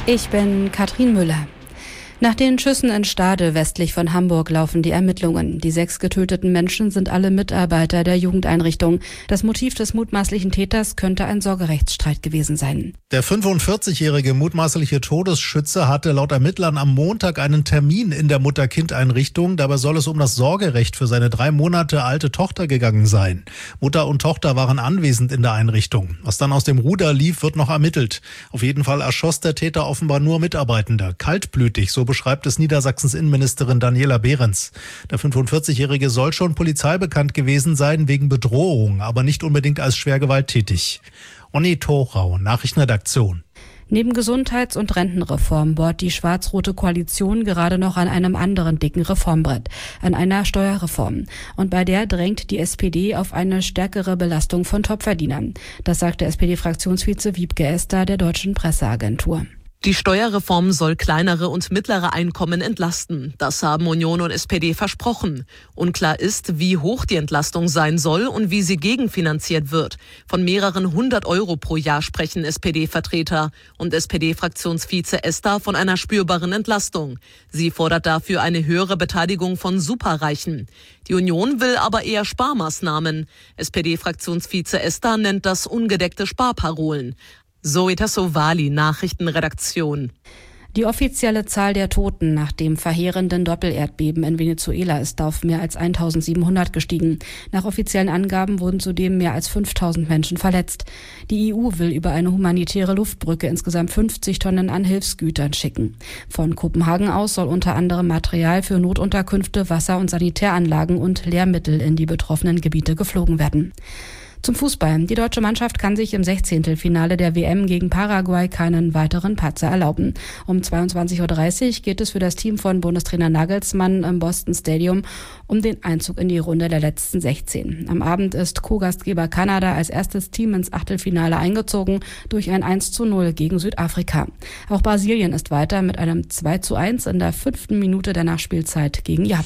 Ich bin Katrin Müller. Nach den Schüssen in Stade westlich von Hamburg laufen die Ermittlungen. Die 6 getöteten Menschen sind alle Mitarbeiter der Jugendeinrichtung. Das Motiv des mutmaßlichen Täters könnte ein Sorgerechtsstreit gewesen sein. Der 45-jährige mutmaßliche Todesschütze hatte laut Ermittlern am Montag einen Termin in der Mutter-Kind-Einrichtung. Dabei soll es um das Sorgerecht für seine 3 Monate alte Tochter gegangen sein. Mutter und Tochter waren anwesend in der Einrichtung. Was dann aus dem Ruder lief, wird noch ermittelt. Auf jeden Fall erschoss der Täter offenbar nur Mitarbeitende. Kaltblütig, so beschreibt es Niedersachsens Innenministerin Daniela Behrens. Der 45-jährige soll schon polizeibekannt gewesen sein wegen Bedrohung, aber nicht unbedingt als schwer gewalttätig. Onni Thorau, Nachrichtenredaktion. Neben Gesundheits- und Rentenreform bohrt die schwarz-rote Koalition gerade noch an einem anderen dicken Reformbrett, an einer Steuerreform. Und bei der drängt die SPD auf eine stärkere Belastung von Topverdienern. Das sagte SPD-Fraktionsvize Wiebke Esther der Deutschen Presseagentur. Die Steuerreform soll kleinere und mittlere Einkommen entlasten. Das haben Union und SPD versprochen. Unklar ist, wie hoch die Entlastung sein soll und wie sie gegenfinanziert wird. Von mehreren 100 Euro pro Jahr sprechen SPD-Vertreter und SPD-Fraktionsvize Esther von einer spürbaren Entlastung. Sie fordert dafür eine höhere Beteiligung von Superreichen. Die Union will aber eher Sparmaßnahmen. SPD-Fraktionsvize Esther nennt das ungedeckte Sparparolen. Zoe Tassovali, Nachrichtenredaktion. Die offizielle Zahl der Toten nach dem verheerenden Doppelerdbeben in Venezuela ist auf mehr als 1700 gestiegen. Nach offiziellen Angaben wurden zudem mehr als 5000 Menschen verletzt. Die EU will über eine humanitäre Luftbrücke insgesamt 50 Tonnen an Hilfsgütern schicken. Von Kopenhagen aus soll unter anderem Material für Notunterkünfte, Wasser- und Sanitäranlagen und Lehrmittel in die betroffenen Gebiete geflogen werden. Zum Fußball. Die deutsche Mannschaft kann sich im 16. der WM gegen Paraguay keinen weiteren Patzer erlauben. Um 22:30 Uhr geht es für das Team von Bundestrainer Nagelsmann im Boston Stadium um den Einzug in die Runde der letzten 16. Am Abend ist Co-Gastgeber Kanada als erstes Team ins Achtelfinale eingezogen durch ein 1:0 gegen Südafrika. Auch Brasilien ist weiter mit einem 2:1 in der 5. Minute der Nachspielzeit gegen Japan.